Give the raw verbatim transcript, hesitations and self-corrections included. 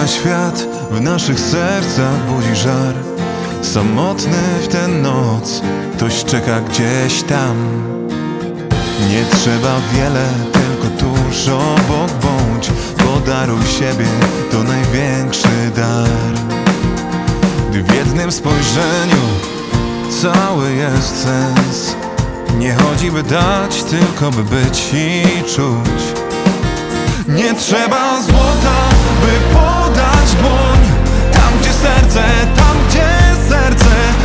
świat w naszych sercach budzi żar. Samotny w tę noc ktoś czeka gdzieś tam. Nie trzeba wiele, tylko tuż obok bądź. Podaruj siebie, to największy dar. Gdy w jednym spojrzeniu cały jest sens. Nie chodzi by dać, tylko by być i czuć. Nie trzeba złota, by podać dłoń. Tam gdzie serce, tam gdzie serce